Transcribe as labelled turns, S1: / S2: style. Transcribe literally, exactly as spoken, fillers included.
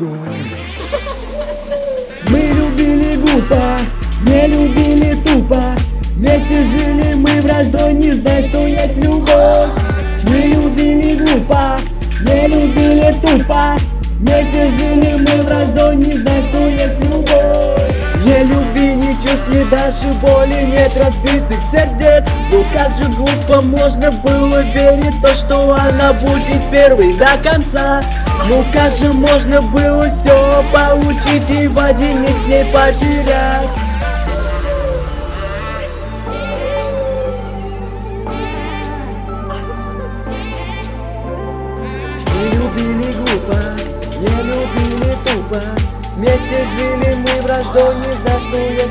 S1: Мы любили глупо, не любили тупо. Вместе жили мы враждой, не зная, что есть любовь. Мы любили глупо, не любили тупо. Вместе жили мы враждой, не зная, что есть любовь. Не любви, ни чувств, ни даже боли, нет разбитых сердец. Ну как же глупо можно было верить в то, что она будет первой до конца. Ну как же можно было все получить и в один миг с ней потерять. Мы любили глупо, не любили тупо. Вместе жили мы враждой, не зная, что есть